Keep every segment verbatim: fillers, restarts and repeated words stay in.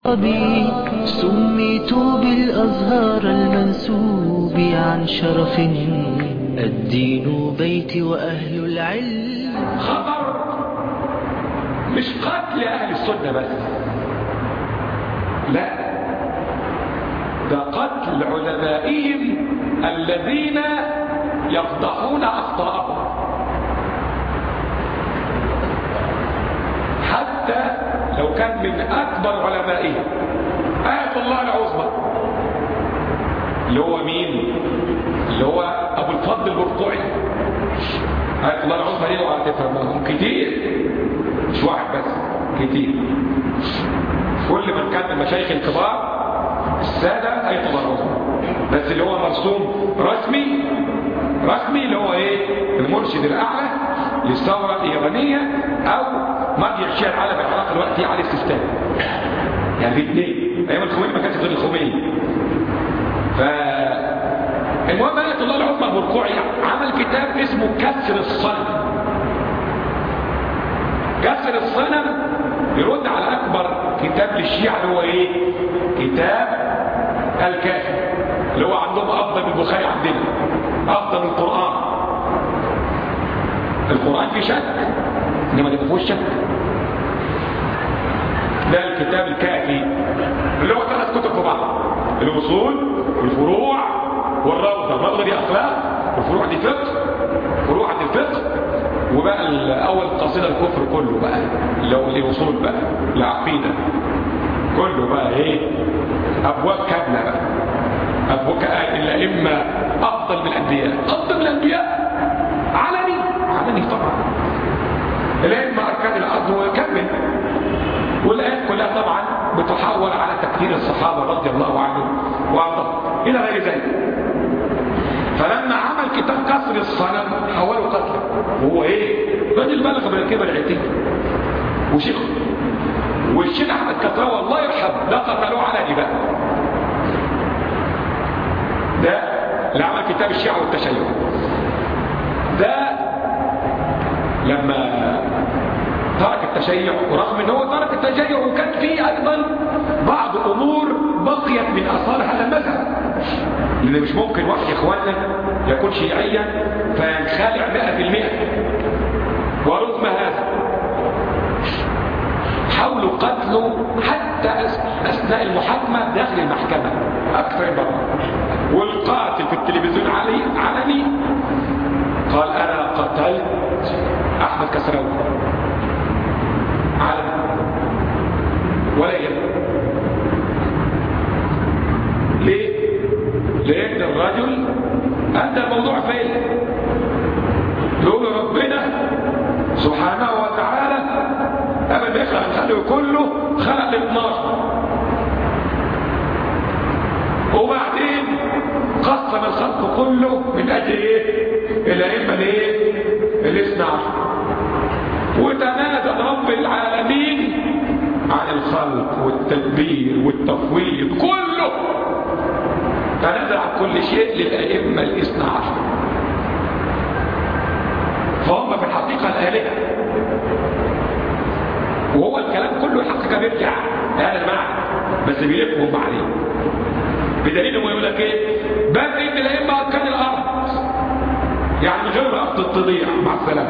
أبي سميت بالأزهار المنسوب عن شرف الدين بيتي وأهل العلم. خطر مش قتل أهل السنة بس، لا، ده قتل علمائهم الذين يفضحون أخطاءهم، حتى لو كان من أكبر علمائهم. آية الله العظمى اللي هو مين؟ اللي هو أبو الفضل البرقعي. آية الله العظمى ليه وقت تفهمهم كتير، مش واحد بس، كتير. كل من كان من المشايخ الكبار السادة آية الله العظمى، بس اللي هو مرسوم رسمي رسمي اللي هو ايه؟ المرشد الأعلى للثورة الإيرانية، أو مرجع الشيعة العالم في العراق دلوقتي علي السيستاني. يعني في اثنين، أيام الخميني ما كانش غير الخميني. ف المهم آية الله العظمى البرقعي عمل كتاب اسمه كسر الصنم. كسر الصنم يرد على أكبر كتاب للشيعة اللي هو ايه؟ كتاب الكافي، اللي هو عندهم أفضل من البخاري، عندنا أفضل من القرآن. القرآن فيه شك، إنما ده مفيهوش شك. ده الكتاب الكافي اللي هو ثلاث كتب في بعض: الأصول والفروع والروضة. الروضة دي أخلاق، والفروع دي فقه، فروع دي الفقه، وبقى الأول قصيدة الكفر كله بقى، اللي هو الأصول بقى، العقيدة كله بقى إيه؟ أبواب كاملة بقى، أبواب الأئمة أفضل من الأنبياء، أفضل من الأنبياء علني علني طبعا. الأئمة أركان الأرض وكمل، والآيات كلها طبعا بتحول على تكفير الصحابة رضي الله عنهم وأرضاهم إلى غير ذلك. فلما عمل كتاب كسر الصنم حوله قتله، وهو إيه؟ راجل بلغ من الكبر العتيق وشيخ، والشيخ أحمد كتراوي الله يرحمه ده قتلوه علني بقى. ده اللي عمل كتاب الشيعة والتشيع. ده لما ترك التشيع، ورغم ان هو ترك التشيع وكان فيه ايضا بعض امور بقيت من اثار هذا المذهب، لان مش ممكن واحد يا اخواننا يكون شيعيا فينخلع مئة في المئة. ورغم هذا حاولوا قتله حتى اثناء المحاكمه داخل المحكمه اكثر من مره. والقاتل في التلفزيون علي علني قال انا قتلت احمد كسراوي علني ولا يهم. ليه؟ لان الرجل ادى الموضوع فين؟ يقول ربنا سبحانه وتعالى قبل ما يخلق الخلق كله خلق ال اثناشر، وبعدين قسم الخلق كله من اجل ايه؟ الائمه الايه؟ الاثنى عشر. وتنازل رب العالمين عن الخلق والتدبير والتفويض كله، تنازل عن كل شيء للائمه الاثنى عشر. فهم في الحقيقه الالهه، وهو الكلام كله الحقيقه بيرجع هذا المعنى، بس بيلفهم عليه بدليل انه يقول لك ايه؟ بل ان الائمه اركان الارض، يعني غير الارض تضيع مع السلامه.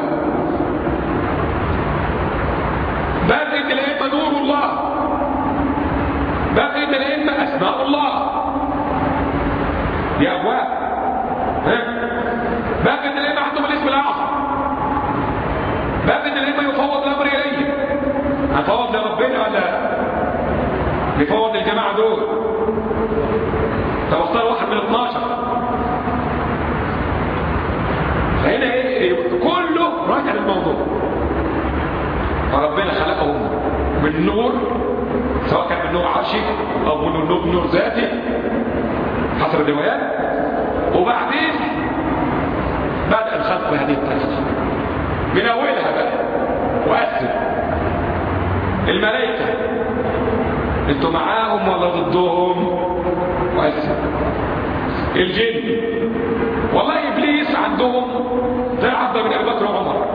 بل ان الائمه نور الله، بل ان الائمه اسماء الله، دي ابواب. ها؟ بل ان الائمه عندهم الاسم الاعظم، بل ان الائمه يفوض الامر اليهم. هنفوض لربنا ولا نفوض للجماعه دول؟ طب اختار واحد من اثناشر. فهنا ايه؟ كله راجع للموضوع. فربنا خلقهم من نور، سواء كان من نور عرشي او من نور نور ذاتي حسب الروايات. وبعدين بدأ الخلق بهذه الطريقه من اولها بقى، وقسم الملائكه انتوا معاهم ولا ضدهم؟ وقسم الجن. والله ابليس عندهم طلع افضل من ابي بكر وعمر،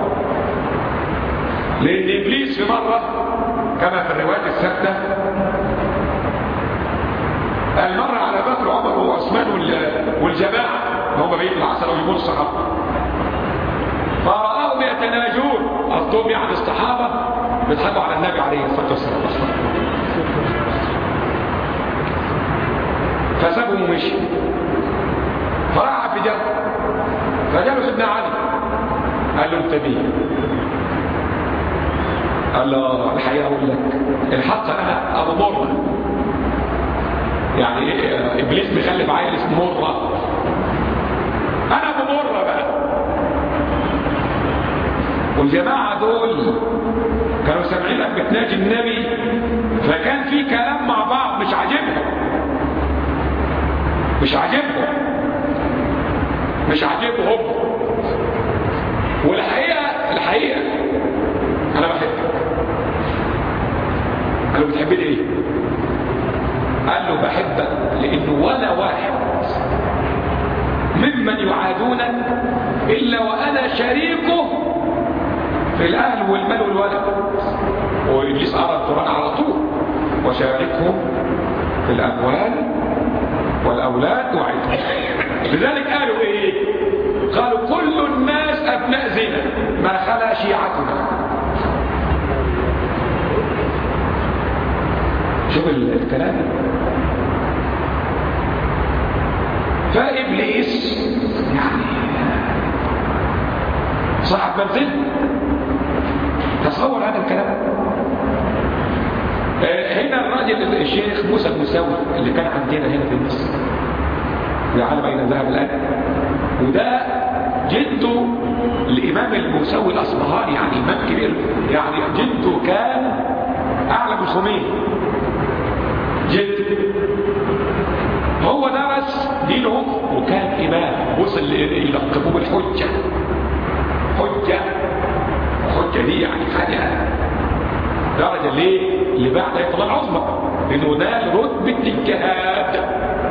لان ابليس في مره كما في الروايات الثابته والجماعة هم بقية العسل ويقول الصحابة. فرآهم يتناجون، قصدهم يعني الصحابة بيضحكوا على النبي عليه الصلاة والسلام. فسابهم ومشي. فراح في جنب، فجاله سيدنا علي قال له انت مين؟ قال له الحقيقة اقول لك الحق انا ابو مرة، يعني إيه؟ ابليس بيخلف عيل اسمه مرة، انا ابو مرة بقى. والجماعة دول كانوا سامعينك بتناجي النبي، فكان في كلام مع بعض مش عاجبهم مش عاجبهم مش عاجبهم والحقيقة الحقيقة انا بحبك. قال له بتحبني ايه؟ قال له بحبك لانه ولا واحد ممن يعادونك الا وانا شريكه في الاهل والمال والولد. وابليس قرأ القرآن على طول وشاركهم في الاموال والاولاد وعيدهم. لذلك قالوا ايه؟ قالوا كل الناس ابناء زنا ما خلا شيعتنا. شوف الكلام. فابليس يعني صاحب منزل. تصور هذا الكلام. هنا الراجل الشيخ موسى المساوي اللي كان عندنا هنا في مصر يعلم اين ذهب الان، وده جده الامام المساوي الاصبهاني، يعني امام كبير، يعني جده كان اعلى من الخميني. جده هو درس دينهم وكان امام، وصل يلقبوه بالحجه. حجه الحجه دي يعني حاجه درجه ليه؟ اللي بعد يطلع العظمى، لانه نال رتبه الجهاد.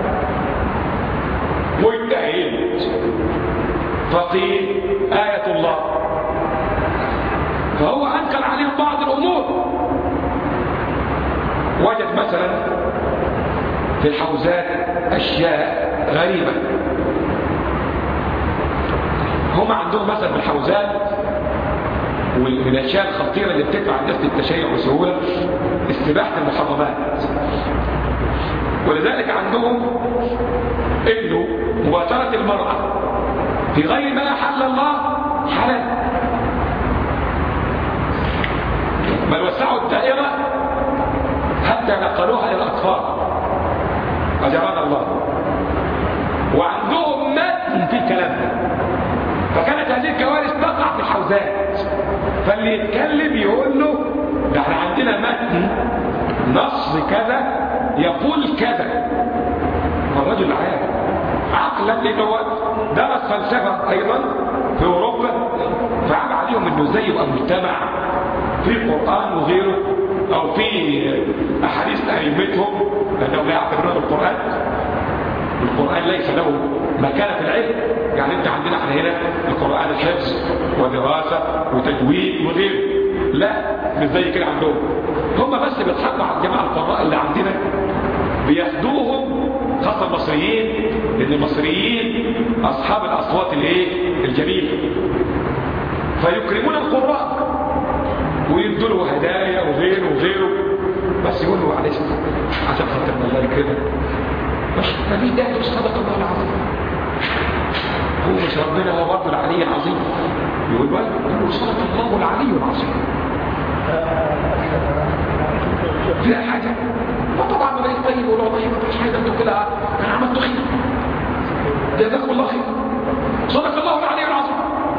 مجتهد فقيه آية الله. فهو أنكر عليهم بعض الأمور. وجد مثلا في الحوزات أشياء غريبة. هم عندهم مثلا في الحوزات ومن الأشياء الخطيرة اللي بتدفع الناس للتشيع بسهولة استباحة المحرمات. ولذلك عندهم انه مباشرة المرأة في غير ما أحل الله حلال، بل وسعوا الدائرة حتى نقلوها للأطفال أجرنا الله. وعندهم متن في الكلام، فكانت هذه الكوارث تقع في الحوزات، فاللي يتكلم يقول له ده احنا عندنا متن نص كذا يقول كذا. الرجل عارف عقلا لانه درس فلسفه ايضا في اوروبا، فعاب عليهم انه ازاي يبقى مجتمع في قران وغيره او في احاديث ائمتهم، لانهم لا يعتبرون القران القران ليس له مكانه في العلم. يعني انت عندنا احنا هنا القران الحفظ ودراسه وتجويد وغيره، لا مش زي كده عندهم. هم بس بيضحكوا على الجماعه القراء اللي عندنا، بياخدوهم خاصه المصريين، لان المصريين اصحاب الاصوات الايه الجميله، فيكرمون القراء ويدوا له هدايا وغيره وغيره، بس يقول له معلش عشان خاطر الله يكرمك ما فيش داعي صدق الله العظيم. هو مش ربنا هو برضه العلي العظيم؟ يقول له يقول صدق الله العلي العظيم. فيها حاجه؟ وطبعا ما بقيت طيب ولا والله ما فيش حاجه انتوا كده انا عملت خير جزاكم الله خير صدق الله العلي العظيم.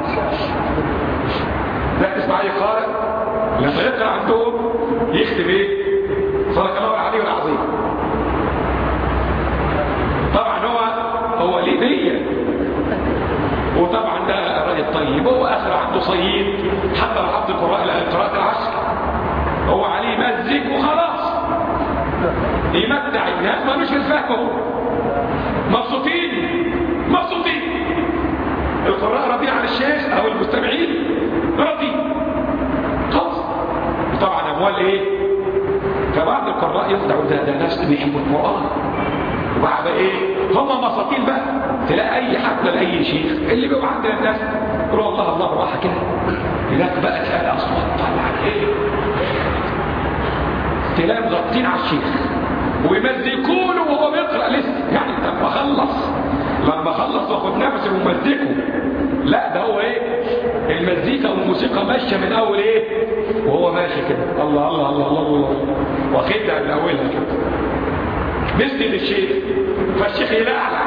لا تسمع اي قارئ لما يقرا عندهم يكتب ايه؟ صدق الله العلي العظيم. طبعا هو هو ليه نيه، وطبعا ده راجل طيب، هو اخر عنده صيد حتى لو حط القراءه قراءه العشر هو عليه مزج وخلاص يمتع الناس ما مش الفهم، مبسوطين مبسوطين. القراء راضيين عن الشيخ او المستمعين راضي خلاص. طبعا اموال ايه؟ فبعض القراء يطلعوا ده ده ناس بيحبوا القران وبعد ايه هم مساطيل بقى. تلاقي اي حفله لاي شيخ اللي بيبقى عندنا الناس يقولوا الله الله راحه كده، هناك بقى تلاقي اصوات طالعه ايه، تلاقي مغطين على الشيخ ويمزكوا له وهو بيقرا لسه. يعني لما خلص لما خلص واخد نفسه ومزكه، لا ده هو ايه، المزيكا والموسيقى ماشيه من اول ايه وهو ماشي كده، الله الله الله الله, الله. واخدها من اولها كده مثل الشيخ. فالشيخ يلعلع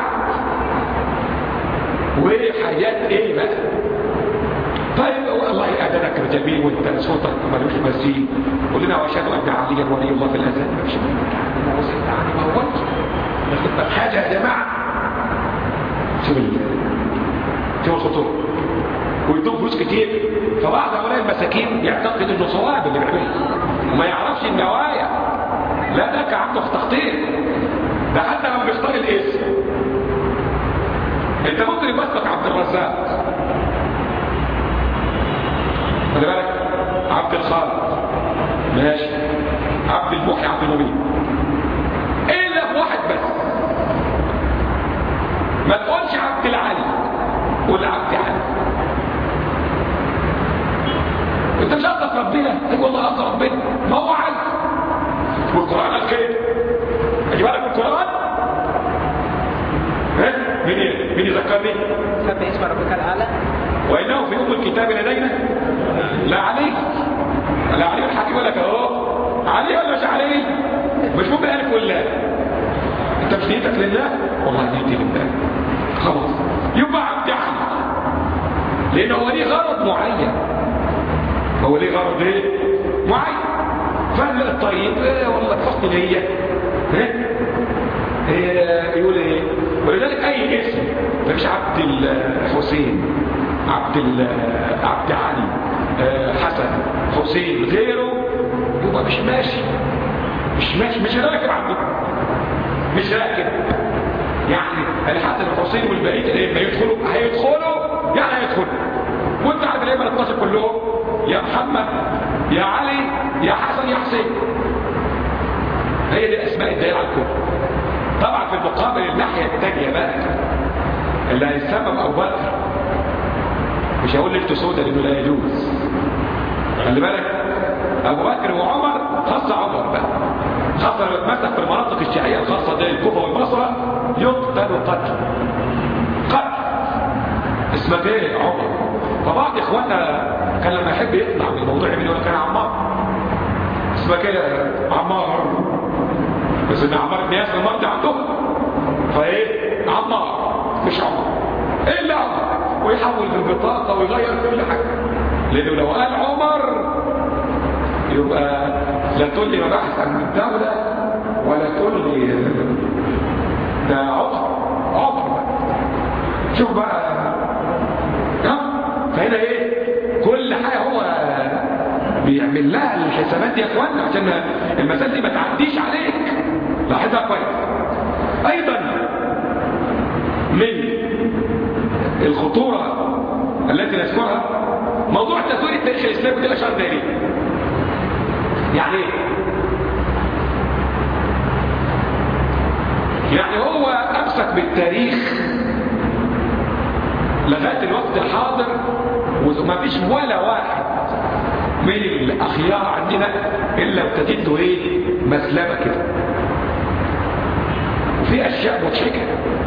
وايه حاجات ايه بقى. طيب والله اذانك جميل وانت صوتك ملوش مثيل، قول لنا واشهد ان عليا ولي الله في الاذان. مش ما وصلت يعني ما قلت ناخد حاجه يا جماعه. شوف شوف الخطوره ويدوم فلوس كتير. فبعض هؤلاء المساكين يعتقد انه صواب اللي بيعمله وما يعرفش النوايا. لا ده كان عنده تخطيط. ده حتى لما بيختار الاسم انت ممكن يبقى اسمك عبد الرزاق، خلي بالك، عبد الخالق ماشي، عبد المحي، عبد المبين، الا بواحد بس ما تقولش عبد العلي، قول عبد علي. انت مش قصدك ربنا؟ تقول والله قصد ربنا، ما هو علي والقران قال كده. اجيب لك القران ها مين مين يذكرني؟ سبح اسم ربك الاعلى وانه في ام الكتاب لدينا لا علي، لا علي الحكيم ولا اهو علي ولا مش علي، مش ممكن الف ولا انت مش نيتك لله، والله نيتي لله خلاص يبقى عبد علي، لانه هو ليه غرض معين، هو ليه غرض ايه معين. فهم الطريق ايه والله حسن نيه ايه يقول ايه. ولذلك اي اسم مش عبد الحسين، عبد عبد علي، حسن، حسين، غيره يبقى مش ماشي، مش ماشي، مش راكب عنده، مش راكب. يعني الحسن والحسين والبقيه ما يدخلوا هيدخلوا يعني هيدخلوا، وانت عارف الايمان الاثناشر كلهم يا محمد يا علي يا حسن يا حسين، هي دي اسماء الدائره على الكل. طبعا في المقابل الناحيه الثانيه بقى اللي هيسبب ابو بكر، مش هقول لك تسوده لانه لا يجوز، خلي بالك، ابو بكر وعمر خاصه عمر بقى، خاصه لو اتمسك في المناطق الشيعيه الخاصه زي الكوفه والبصره يقتل قتل قتل. اسمك ايه عمر؟ فبعض اخواننا كان لما يحب يطلع من الموضوع يقول له كان عمار، اسمك ايه عمار، بس ان عمار بن ياسر مرضي عندهم فايه عمار مش عمر، ايه اللي عمر، ويحول في البطاقه ويغير في كل حاجه، لانه لو قال عمر يبقى لا تقول لي مباحث عن الدوله ولا تقول لي ده عمر عمر. شوف بقى فهنا ايه كل حاجه هو بيعمل لها الحسابات يا اخوانا عشان المسائل دي ما تعديش عليك. لاحظها كويس. ايضا من الخطوره التي نذكرها موضوع تزوير التاريخ الاسلامي ده اشار داري. يعني ايه؟ يعني هو امسك بالتاريخ لغايه الوقت الحاضر وما فيش ولا واحد من الاخيار عندنا الا ابتديت له ايه مسلمه كده، وفي اشياء مضحكه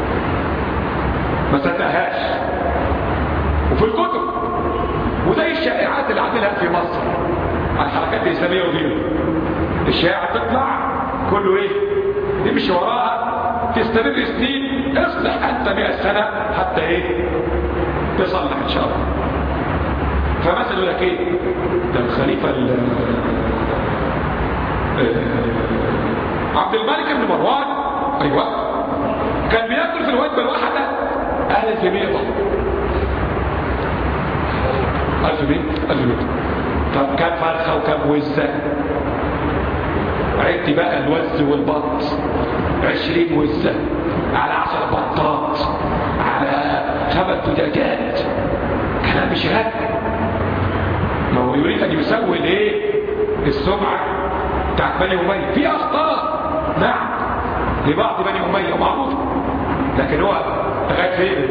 ما صدقهاش وفي الكتب، وزي الشائعات اللي عاملها في مصر على الحركات الاسلاميه وغيره. الشائعه تطلع كله ايه نمشي وراها تستمر سنين، اصلح حتى مئة سنه حتى ايه تصلح ان شاء الله. فمثلا يقول لك ايه ده الخليفه عبد الملك بن مروان ايوه كان بياكل في الوجبه الواحده ألف بيضه، ألف بيضه ألف بيضه. طب كام فرخه وكام وزه؟ عدت بقى الوز والبط، عشرين وزه على عشر بطات على خمس دجاجات، كلام مش هاد. ما هو يريد ان يسوي الايه السمعه بتاعت بني اميه. في اخطاء نعم لبعض بني أمية معروف، لكن هو لغاية فين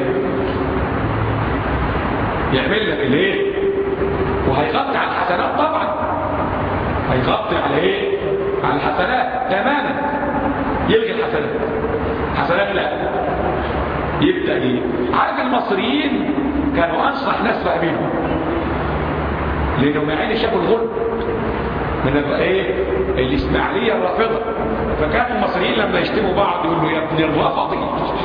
يعمل لك الايه، وهيغطي على الحسنات طبعا، هيغطي على ايه، على الحسنات تماما، يلغي الحسنات. حسنات لا، يبدأ ايه. عارف المصريين كانوا انصح ناس بقى منهم، لانهم يا عيني شافوا الغل من ايه الاسماعيليه الرافضه، فكانوا المصريين لما يشتموا بعض يقولوا يا ابن الرافضي،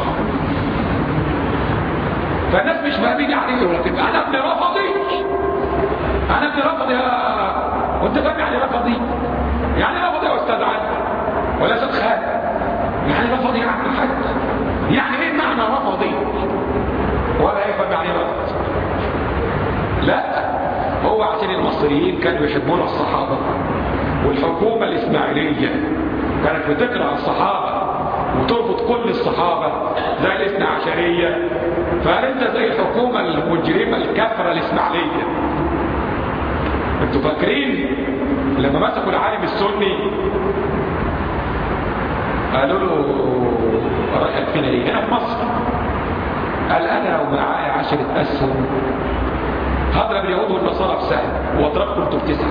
فالناس مش فاهمين يعني ايه، لكن انا ابن رافضي، انا ابن رافضي يا وانت فاهم يعني رافضي؟ يعني رافضي يا استاذ علي ولا استاذ خالد؟ يعني رافضي يعني حد، يعني ايه معنى رافضي؟ ولا يفهم يعني رافض. لا، هو عشان المصريين كانوا يحبون الصحابه، والحكومه الاسماعيليه كانت بتكره الصحابه وترفض كل الصحابه زي الاثنى عشريه، فقال انت زي الحكومه المجرمه الكافره الاسماعيليه. انتوا فاكرين لما مسكوا العالم السني قالوا له رايحك فينا ايه هنا في مصر؟ قال انا لو معايا عشرة اسهم هضرب اليهود والنصارى بسهم واضربكم انتوا بتسعه.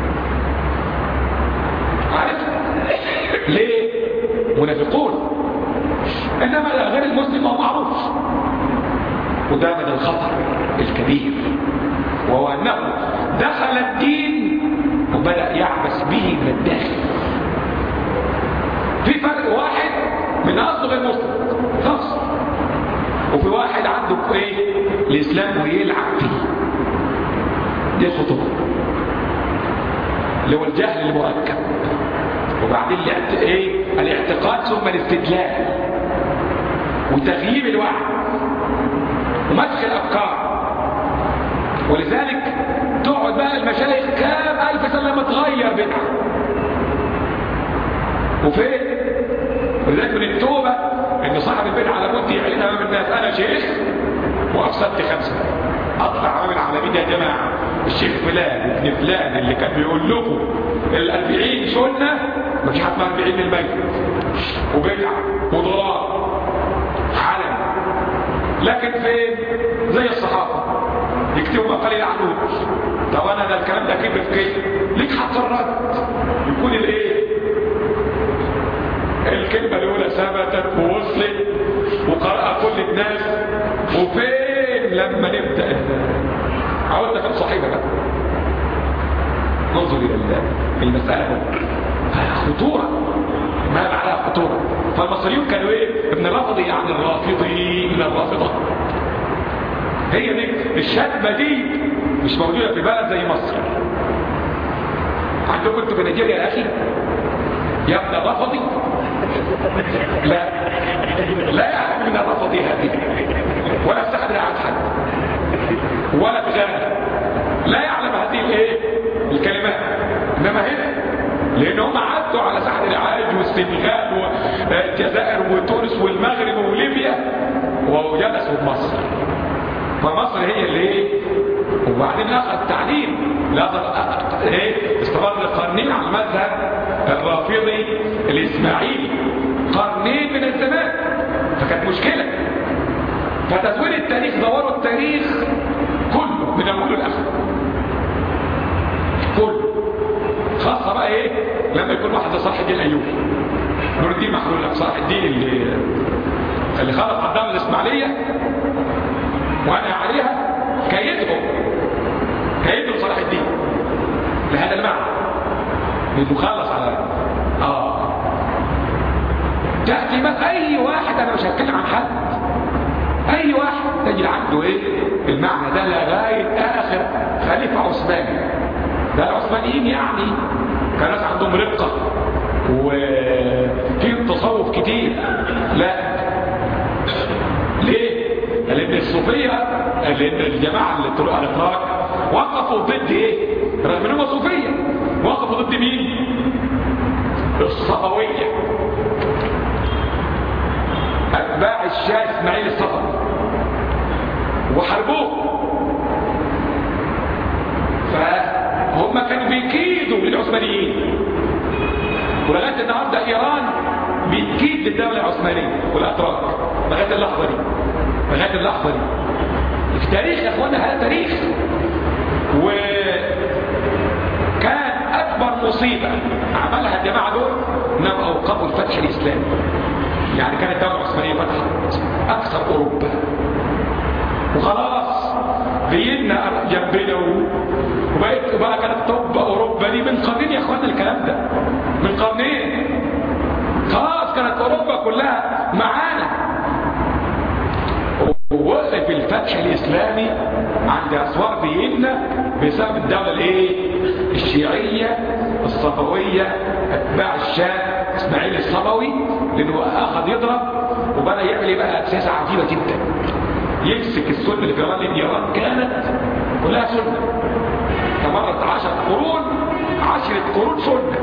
عارف ليه؟ منافقون. انما غير المسلم هو معروف. وده من الخطر الكبير، وهو انه دخل الدين وبدأ يعبث به من الداخل. في فرق، واحد من اصله غير مسلم خلاص، وفي واحد عنده ايه الاسلام ويلعب فيه. دي الخطوره اللي هو الجهل المركب، وبعدين ايه الاعتقاد ثم الاستدلال وتغييب الوعي ومسخ الافكار. ولذلك تقعد بقى المشايخ كام الف سنه لما تغير بدعه وفين. ولذلك من التوبه ان صاحب البدعه لابد يعلن امام الناس انا شيخ وافسدت خمسه، اطلع امام العالمين يا جماعه الشيخ فلان ابن فلان اللي كان بيقول لكم الاربعين سنه ما فيش حد اسمها أربعين من الميت وبدعه وضلال علم. لكن فين زي الصحابه يكتبوا ما قال يعنون. طب انا ده الكلام ده كبر في كده ليك حق الرد، يكون الايه الكلمه الاولى ثبتت ووصلت وقرأ كل الناس. وفين لما نبدا عاوزنا كم صحيفه بقى ننظر الى المساله خطوره ما معناها خطوره. فالمصريون كانوا ايه ابن الرافضي يعني الرافضي من الرافضه. هي دي الشتمه دي مش موجوده في بلد زي مصر. عندكم انتوا في نيجيريا يا اخي يا ابن الرافضي؟ لا لا يعلم من الرافضي هذه، ولا في ساحه رعايه حد، ولا في غانا لا يعلم هذه الايه الكلمات. انما هنا لان هم عدوا على ساحه العاج والسنغال والجزائر وتونس والمغرب وليبيا وجلسوا في مصر، فمصر هي اللي ايه. وبعدين اخذ تعليم لازم ايه استمر قرنين على المذهب الرافضي الاسماعيلي، قرنين من الزمان، فكانت مشكله. فتزوير التاريخ دوروا التاريخ كله من اوله لاخره كله، خاصه بقى ايه لما يكون واحد زي صلاح الدين الايوبي نور الدين محمود صلاح الدين اللي اللي خلط عدام الاسماعيليه وانا عليها كيدهم كيدهم صلاح الدين لهذا المعنى بيتخلص على اه تاتي ما اي واحد، انا مش هتكلم عن حد، اي واحد تجد عنده ايه المعنى ده لغايه اخر خليفه عثماني. ده العثمانيين يعني كان ناس عندهم رقه وفيهم تصوف كتير. لا ليه؟ لان الصوفيه لان الجماعه الاتراك وقفوا ضد ايه؟ رغم انهم صوفيه وقفوا ضد مين؟ الصفويه، اتباع الشاه اسماعيل الصفوي، وحاربوه. فهم كانوا بيكيدوا للعثمانيين، ولغايه النهارده ايران بتكيد تشكيك للدولة العثمانية والأتراك لغاية اللحظة دي لغاية اللحظة دي في تاريخ يا اخوانا. هذا تاريخ. وكان أكبر مصيبة عملها الجماعة دول إنهم أوقفوا الفتح الإسلامي. يعني كانت الدولة العثمانية فتحت أكثر أوروبا وخلاص فيينا جنبنا وبقت وبقى كانت طب أوروبا دي من قرنين يا اخوانا. الكلام ده من قرنين. خلاص كانت أوروبا كلها معانا. ووقف الفتح الإسلامي عند أسوار فيينا بسبب الدولة الايه الشيعية الصفوية اتباع الشاه اسماعيل الصفوي، لأنه أخذ يضرب وبدأ يعمل ايه بقى سياسة عجيبة جدا. يمسك السنة اللي في إيران، لأن إيران كانت كلها سنة تمرت عشر قرون عشرة قرون سنة،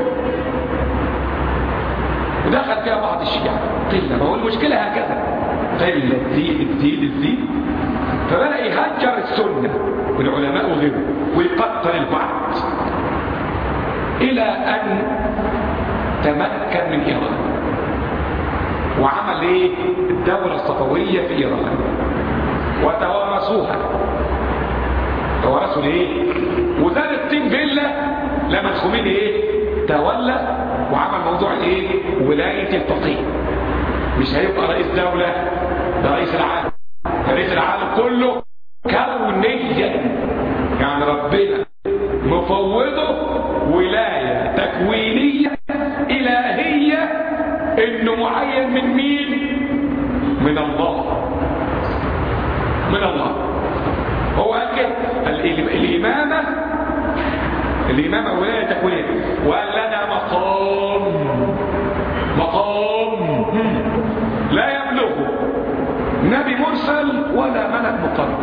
ودخل فيها بعض الشيعة قلة. ما هو المشكلة هكذا، قلة تزيد تزيد تزيد، فبدأ يهجر السنة والعلماء وغيره ويقتل البعض إلى أن تمكن من إيران وعمل ايه الدولة الصفوية في إيران وتوارثوها. توارثوا ليه؟ وزاد الطين فيلا لما الخميني ايه تولى وعمل موضوع ايه ولاية الفقيه. مش هيبقى رئيس دولة، ده رئيس العالم. رئيس العالم كله كونيا، يعني ربنا مفوضه ولاية تكوينية إلهية، انه معين من مين؟ من الله. من الله. هو قال كده الإمامة الإمامة ولاية تكوينية، وقال لنا مقام مقام لا يبلغه نبي مرسل ولا ملك مقرب،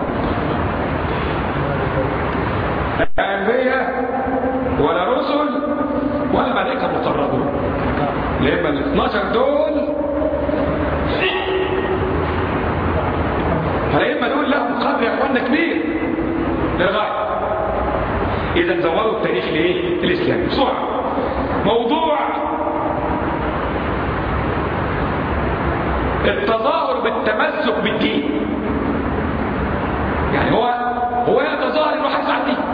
لا أنبياء ولا رسل ولا ملائكة مقربون. لما ال اثناشر دول فلما دول لهم قدر يا اخوانا كبير للغاية. اذا زوروا التاريخ لايه الاسلامي بسرعة. موضوع التظاهر بالتمسك بالدين، يعني هو هو يتظاهر انه حافظ على الدين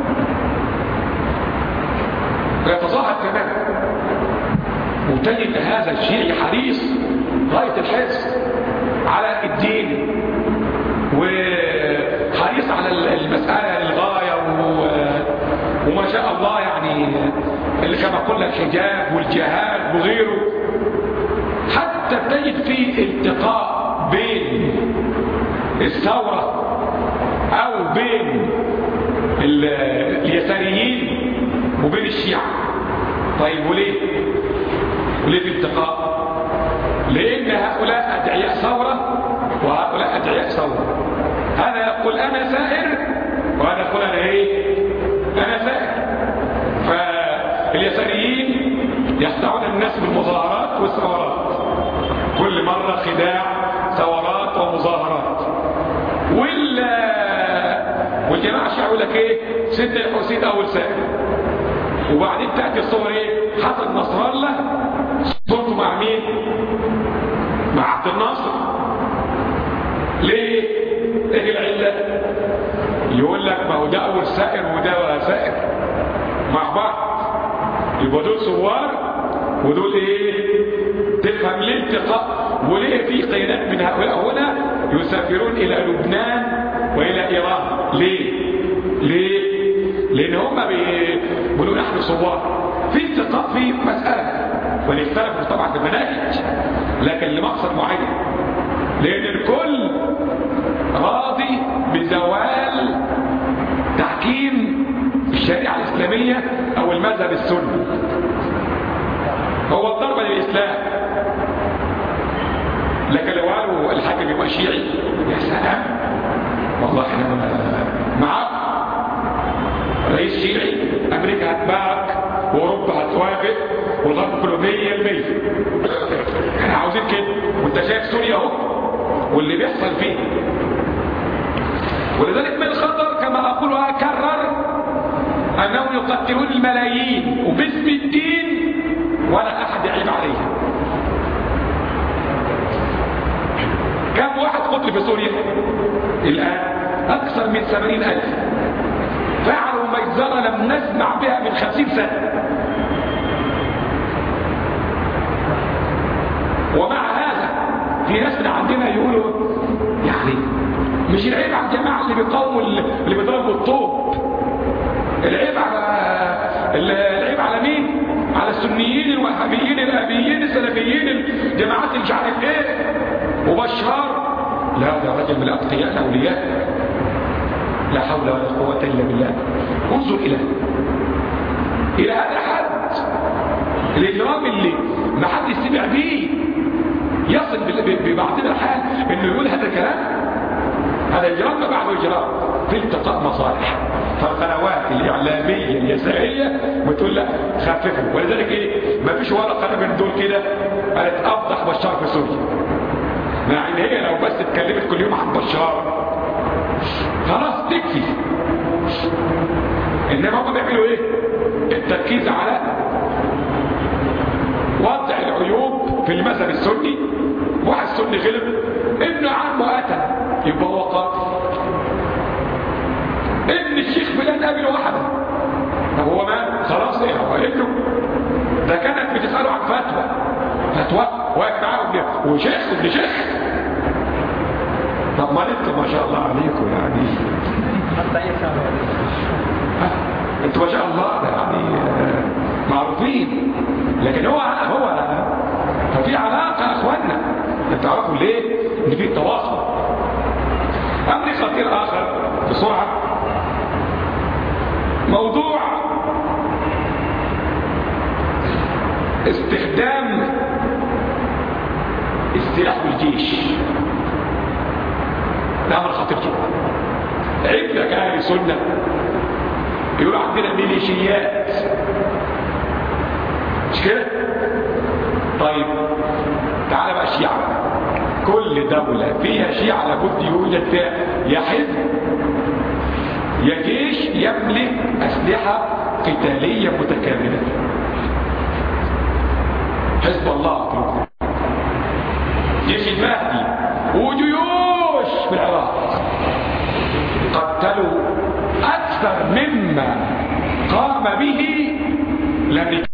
ويتظاهر تماما، وتجد هذا الشيعي حريص غاية الحرص على الدين وحريص على المسألة للغاية، وما شاء الله يعني اللي كما قلنا الحجاب والجهاد وغيره. حتى تجد فيه التقاء بين الثورة او بين اليساريين وبين الشيعة. طيب وليه وليه في التقاء؟ لان هؤلاء ادعياء ثورة وهؤلاء ادعياء ثورة. هذا يقول انا سائر وهذا يقول انا ايه انا سائر. فاليساريين يخدعون الناس بالمظاهرات والثورات، كل مرة خداع ثورات ومظاهرات. ولا والجماعة الشيعة يقول لك ايه سيدنا الحسين اول سائر، وبعدين تأتي الصور ايه حسن نصر الله صورته مع مين؟ مع عبد الناصر. ليه؟ ايه العلة؟ يقول لك ما هو ده اول سائر وده سائر مع بعض، يبقى دول ثوار ودول ايه؟ تفهم ليه التقاء وليه في قيادات من هؤلاء هنا يسافرون الى لبنان والى ايران. ليه؟ ليه؟ لان هم بيقولوا نحن ثوار. في التقاء في مسألة ونختلفوا طبعا في المناهج لكن لمقصد معين، لان الكل راضي بزوال تحكيم الشريعة الإسلامية او المذهب السني. هو الضربة للإسلام، لكن لو قالوا الحاكم يبقى شيعي يا سلام والله احنا معاك رئيس شيعي امريكا هتباعك واوروبا هتوافق والغرب كله مية المية. احنا عاوزين كده. وانت شايف سوريا اهو واللي بيحصل فيه. ولذلك من الخطر كما اقول واكرر انهم يقتلون الملايين وباسم الدين ولا احد يعيب عليها. في سوريا الآن أكثر من سبعين ألف فعلوا مجزرة لم نسمع بها من خمسين سنة. ومع هذا في ناس من عندنا يقولوا يعني مش العيب على الجماعة اللي بيقاوموا اللي بيضربوا الطوب، العيب على العيب على مين؟ على السنيين الوهابيين الابيين السلفيين الجماعات اللي مش عارف ايه وبشار. لا ده رجل من الاتقياء الاولياء، لا حول ولا قوه الا بالله. انظر الى الى هذا الحد الاجرام اللي ما حد يستمع بيه يصل ببعضنا الحال انه يقول هذا الكلام. هذا اجرام ما بعده اجرام في التقاء مصالح. فالقنوات الاعلاميه اليساريه بتقول لا خففوا، ولذلك ايه ما فيش ولا قناه من دول كده قالت افضح بشار في سوريا، مع ان هي لو بس اتكلمت كل يوم عن بشار خلاص تكفي. انما هم بيعملوا ايه؟ التركيز على وضع العيوب في المذهب السني. واحد سني غلب ابن عمه قتل يبقى هو قاتل، ابن الشيخ فلان قابل واحده طب هو ما خلاص ايه هو ابنه ده كانت بتساله عن فتوى فتوى واقف معاه وشيخ ابن شيخ. طب ما انتوا ما شاء الله عليكم يعني انتوا ما شاء الله يعني معروفين، لكن هو هو ففي علاقه يا اخوانا. انتوا تعرفوا ليه؟ ان في تواصل. امر خطير اخر بسرعه، موضوع استخدام السلاح والجيش. ده امر خطير جدا. عيب لك اهل السنه يقولوا عندنا ميليشيات مش كده؟ طيب تعالى بقى الشيعة. كل دولة فيها شيعة لابد يوجد فيها يا حزب يا جيش يملك أسلحة قتالية متكاملة. حزب الله جيش المهدي وجيوش في العراق قتلوا أكثر مما قام به الأمريكان.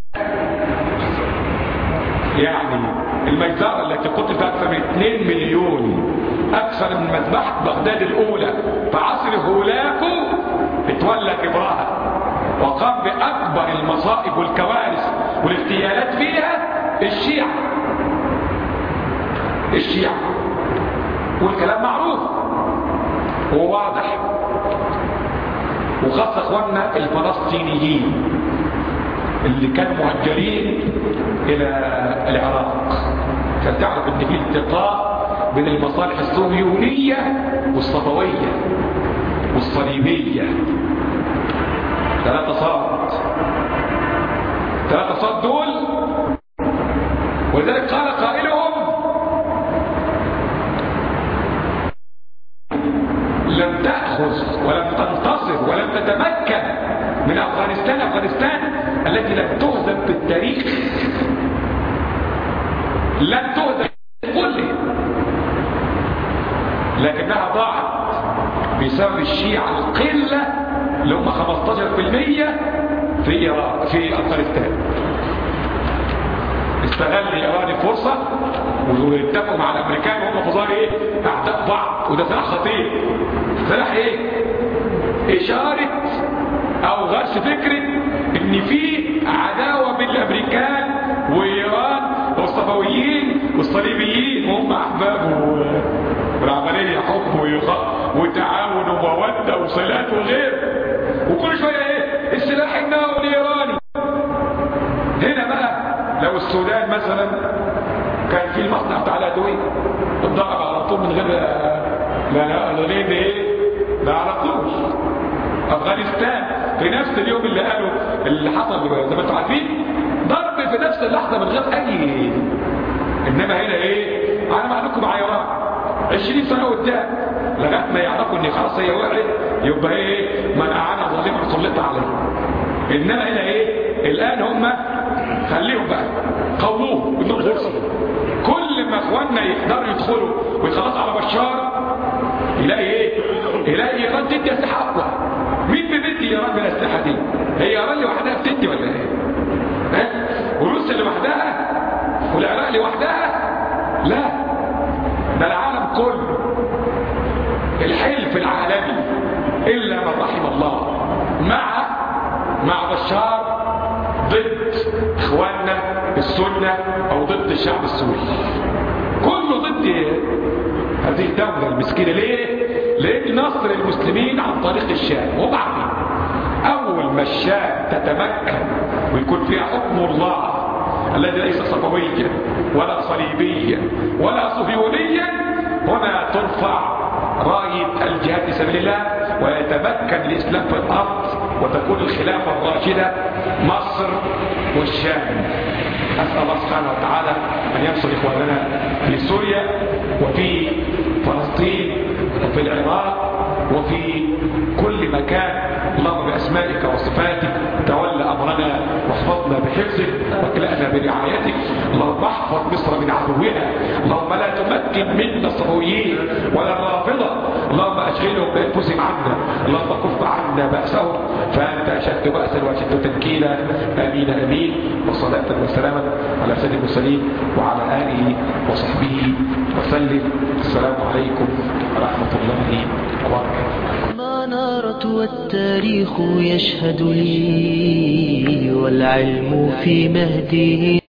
يعني المجزرة التي قتل فيها أكثر من اثنين مليون، أكثر من مذبحة بغداد الأولى في عصر هولاكو اتولى كبرها وقام بأكبر المصائب والكوارث والاغتيالات فيها الشيعة. الشيعة والكلام معروف وواضح، وخاصة اخواننا الفلسطينيين اللي كانوا مهجرين الى العراق. كان تعرف ان في التقاء بين المصالح الصهيونية والصفوية والصليبية. ثلاثة صاد ثلاثة صاد دول. ولذلك قال قائلهم لم تأخذ ولم تنتصر ولم تتمكن من أفغانستان أفغانستان التي لم تهزم في التاريخ، لم تهزم كله، لكنها ضاعت بسبب الشيعة القلة اللي هم خمسة عشر بالمئة في إيران في أفغانستان. استغل إيران الفرصة واتفقوا مع الأمريكان وهم فظار إيه؟ أعداء بعض. وده سلاح خطير. سلاح إيه؟ إشارة أو غرس فكرة إن في عداوة بين الأمريكان وإيران والصفويين والصليبيين وهم أحباب والعملية حب وتعاون ومودة وصلات وغير. وكل شوية إيه؟ السلاح النووي الإيراني. هنا بقى لو السودان مثلا كان في المصنع بتاع الأدوية اتضرب على طول من غير لا لا لا ليه ده ايه؟ ده على طول. افغانستان في نفس اليوم اللي قالوا اللي حصل زي ما انتم عارفين ضرب في نفس اللحظه من غير اي. انما هنا ايه؟ انا معلومكم مع ايران عشرين سنه قدام لغايه ما يعرفوا ان خلاص هي وقعت يبقى ايه؟ من اعان ظالما سلط عليه. انما هنا ايه؟ الان هم خليهم بقى قوموه انهم فرصه. كل ما اخواننا يقدروا يدخلوا ويخلصوا على بشار بدي اسلحه اقوى. مين بيدي ايران بالاسلحه دي؟ هي ايران لوحدها بتدي ولا ايه؟ ها؟ وروسيا لوحدها؟ والعراق لوحدها؟ لا، ده العالم كله، الحلف العالمي الا من رحم الله مع مع بشار ضد اخواننا السنه او ضد الشعب السوري، كله ضد هذه الدوله المسكينه. ليه؟ لان نصر المسلمين عن طريق الشام. وبعدين اول ما الشام تتمكن ويكون فيها حكم الله الذي ليس صفويا ولا صليبيا ولا صهيونيا، هنا ترفع راية الجهاد في سبيل الله ويتمكن الإسلام في الأرض وتكون الخلافة الراشدة مصر والشام. أسأل الله سبحانه وتعالى أن ينصر إخواننا في سوريا وفي فلسطين وفي العراق وفي كل مكان. اللهم بأسمائك وصفاتك تولى أمرنا واحفظنا بحفظك واكلأنا برعايتك. اللهم احفظ مصر من عدوها. اللهم لا تمكن منا الصفويين ولا الرافضة. اللهم أشغلهم بأنفسهم عنا. اللهم كف عنا بأسهم فأنت أشد بأسا وأشد تنكيلا. آمين آمين. وصلاة وسلاما على سيد المرسلين وعلى آله وصحبه وسلم. السلام عليكم ورحمة الله وبركاته. المنارة والتاريخ يشهد لي والعلم في مهده